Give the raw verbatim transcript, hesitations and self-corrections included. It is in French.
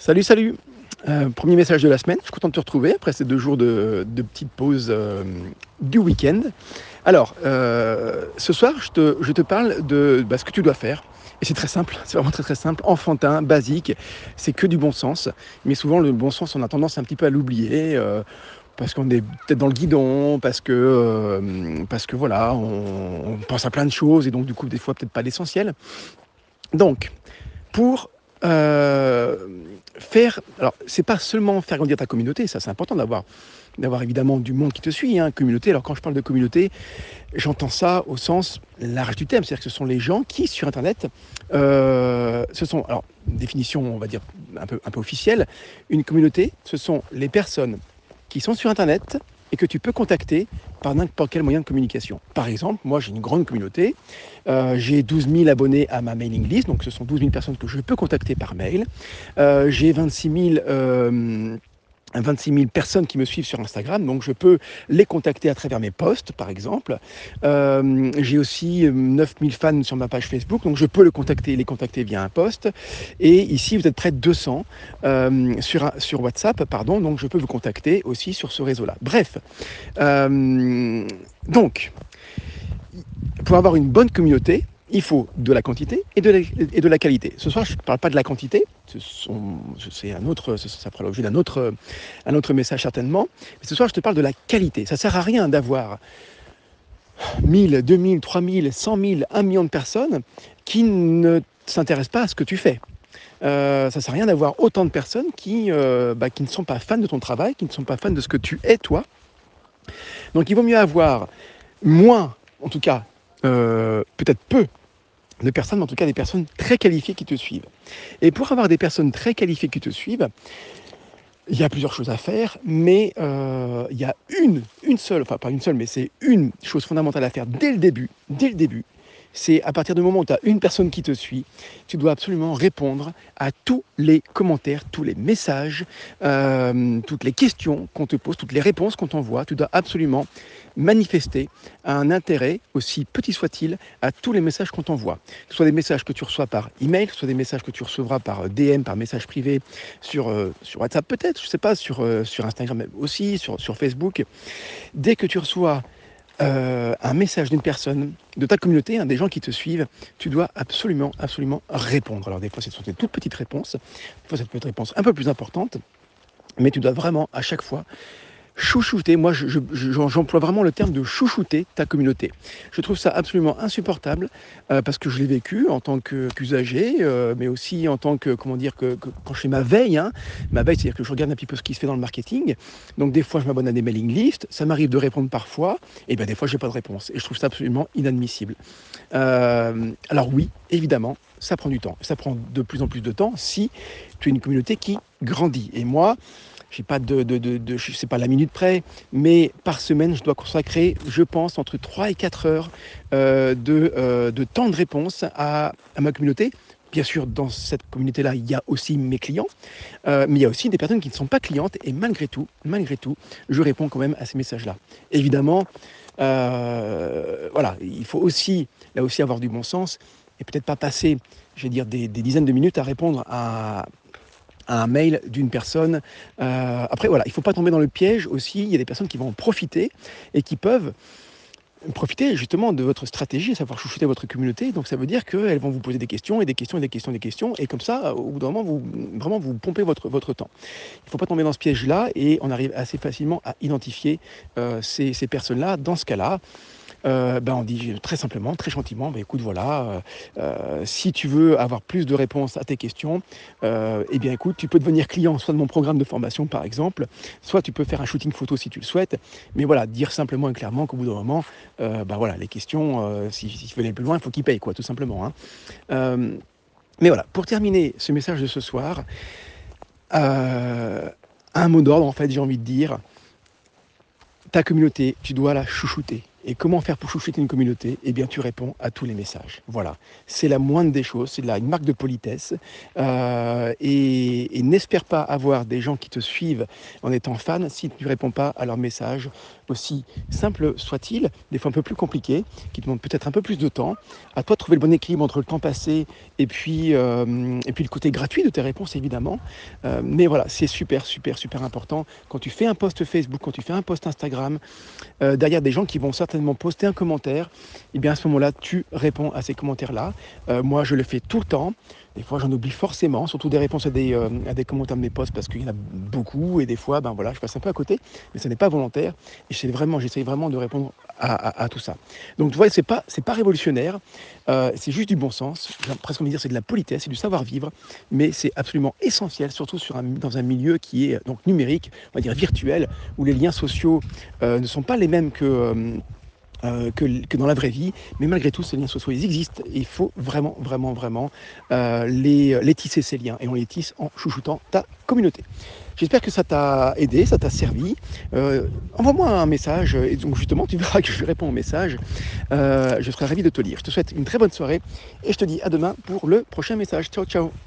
Salut, salut. Euh, premier message de la semaine. Je suis content de te retrouver après ces deux jours de, de petite pause euh, du week-end. Alors, euh, ce soir, je te, je te parle de bah, ce que tu dois faire. Et c'est très simple, c'est vraiment très très simple, enfantin, basique, c'est que du bon sens. Mais souvent, le bon sens, on a tendance un petit peu à l'oublier. Euh, parce qu'on est peut-être dans le guidon, parce que, euh, parce que voilà, on, on pense à plein de choses et donc du coup, des fois, peut-être pas l'essentiel. Donc, pour euh, faire, alors c'est pas seulement faire grandir ta communauté, ça c'est important d'avoir, d'avoir évidemment du monde qui te suit, hein, communauté. Alors quand je parle de communauté, j'entends ça au sens large du terme, c'est-à-dire que ce sont les gens qui sur Internet, euh, ce sont, alors définition on va dire un peu, un peu officielle, une communauté, ce sont les personnes qui sont sur Internet et que tu peux contacter par n'importe quel moyen de communication. Par exemple, moi j'ai une grande communauté, euh, j'ai douze mille abonnés à ma mailing list, donc ce sont douze mille personnes que je peux contacter par mail. Euh, j'ai vingt-six mille... Euh, vingt-six mille personnes qui me suivent sur Instagram, donc je peux les contacter à travers mes posts, par exemple. Euh, j'ai aussi neuf mille fans sur ma page Facebook, donc je peux le contacter, les contacter via un post. Et ici, vous êtes près de deux cents euh, sur, sur WhatsApp, pardon, donc je peux vous contacter aussi sur ce réseau-là. Bref, euh, donc, pour avoir une bonne communauté, il faut de la quantité et de la, et de la qualité. Ce soir, je ne parle pas de la quantité, c'est un autre, ça fera l'objet d'un autre, un autre message certainement, mais ce soir, je te parle de la qualité. Ça ne sert à rien d'avoir mille, deux mille, trois mille, cent mille, un million de personnes qui ne s'intéressent pas à ce que tu fais. Euh, ça ne sert à rien d'avoir autant de personnes qui, euh, bah, qui ne sont pas fans de ton travail, qui ne sont pas fans de ce que tu es, toi. Donc, il vaut mieux avoir moins, en tout cas, euh, peut-être peu, de personnes, mais en tout cas des personnes très qualifiées qui te suivent. Et pour avoir des personnes très qualifiées qui te suivent, il y a plusieurs choses à faire, mais euh, il y a une, une seule, enfin pas une seule, mais c'est une chose fondamentale à faire dès le début, dès le début. C'est à partir du moment où tu as une personne qui te suit, tu dois absolument répondre à tous les commentaires, tous les messages, euh, toutes les questions qu'on te pose, toutes les réponses qu'on t'envoie. Tu dois absolument manifester un intérêt, aussi petit soit-il, à tous les messages qu'on t'envoie. Que ce soit des messages que tu reçois par email, que ce soit des messages que tu recevras par D M, par message privé, sur, euh, sur WhatsApp peut-être, je ne sais pas, sur, euh, sur Instagram aussi, sur, sur Facebook. Dès que tu reçois euh, un message d'une personne, de ta communauté, hein, des gens qui te suivent, tu dois absolument, absolument répondre. Alors des fois, ce sont des toutes petites réponses, des fois, ça peut être une réponse un peu plus importante, mais tu dois vraiment, à chaque fois, chouchouter, moi je, je, j'emploie vraiment le terme de chouchouter ta communauté. Je trouve ça absolument insupportable euh, parce que je l'ai vécu en tant que, qu'usager, euh, mais aussi en tant que, comment dire, que, que quand je fais ma veille, hein, ma veille, c'est-à-dire que je regarde un petit peu ce qui se fait dans le marketing. Donc des fois je m'abonne à des mailing lists, ça m'arrive de répondre parfois, et bien des fois je n'ai pas de réponse. Et je trouve ça absolument inadmissible. Euh, alors oui, évidemment, ça prend du temps. Ça prend de plus en plus de temps si tu es une communauté qui grandit. Et moi, je n'ai pas de, de, de, de je sais pas la minute près, mais par semaine, je dois consacrer, je pense, entre trois et quatre heures euh, de, euh, de temps de réponse à, à ma communauté. Bien sûr, dans cette communauté-là, il y a aussi mes clients, euh, mais il y a aussi des personnes qui ne sont pas clientes, et malgré tout, malgré tout, je réponds quand même à ces messages-là. Évidemment, euh, voilà, il faut aussi, là aussi, avoir du bon sens, et peut-être pas passer, je vais dire, des, des dizaines de minutes à répondre à à un mail d'une personne. Euh, après, voilà, il ne faut pas tomber dans le piège aussi. Il y a des personnes qui vont en profiter et qui peuvent profiter justement de votre stratégie, à savoir chouchouter votre communauté. Donc ça veut dire qu'elles vont vous poser des questions et des questions et des questions et des questions. Et comme ça, au bout d'un moment, vous, vraiment, vous pompez votre, votre temps. Il ne faut pas tomber dans ce piège-là et on arrive assez facilement à identifier euh, ces, ces personnes-là. Dans ce cas-là, Euh, ben on dit très simplement, très gentiment, ben écoute, voilà, euh, si tu veux avoir plus de réponses à tes questions, euh, eh bien écoute, tu peux devenir client soit de mon programme de formation par exemple, soit tu peux faire un shooting photo si tu le souhaites, mais voilà, dire simplement et clairement qu'au bout d'un moment, euh, ben voilà, les questions, euh, si, si tu veux aller plus loin, il faut qu'ils payent, quoi, tout simplement. Hein. Euh, mais voilà, pour terminer ce message de ce soir, euh, un mot d'ordre, en fait, j'ai envie de dire, ta communauté, tu dois la chouchouter. Et comment faire pour chouchouter une communauté? Eh bien, tu réponds à tous les messages. Voilà, c'est la moindre des choses, c'est la une marque de politesse. Heu et et n'espère pas avoir des gens qui te suivent en étant fan si tu ne réponds pas à leurs messages, aussi simples soient-ils, des fois un peu plus compliqués, qui demandent peut-être un peu plus de temps. À toi de trouver le bon équilibre entre le temps passé et puis, hem et puis le côté gratuit de tes réponses évidemment. Heu, mais voilà, c'est super, super, super important. Quand tu fais un post Facebook, quand tu fais un post Instagram, heu, derrière des gens qui vont certainement poster un commentaire, et bien à ce moment-là, tu réponds à ces commentaires-là. Heu, moi, je le fais tout le temps. Des fois, j'en oublie forcément, surtout des réponses à des, hem, à des commentaires de mes posts parce qu'il y en a beaucoup et des fois, ben, voilà, je passe un peu à côté, mais ce n'est pas volontaire et j'essaie vraiment j'essaye vraiment de répondre à à à tout ça. Donc tu vois, c'est pas c'est pas révolutionnaire, heu, c'est juste du bon sens. J'ai presque envie de dire c'est de la politesse, c'est du savoir-vivre, mais c'est absolument essentiel, surtout sur un dans un milieu qui est donc numérique, on va dire virtuel, où les liens sociaux, heu, ne sont pas les mêmes que, hem, heu, que l que dans la vraie vie. Mais malgré tout, ces liens sociaux, ils existent et il faut vraiment, vraiment, vraiment, heu, les, les tisser ces liens et on les tisse en chouchoutant ta communauté. J'espère que ça t'a aidé, ça t'a servi. Heu, envoie-moi un message, et donc justement, tu verras que je réponds aux messages. Heu, je serai ravi de te lire. Je te souhaite une très bonne soirée et je te dis à demain pour le prochain message. Ciao, ciao.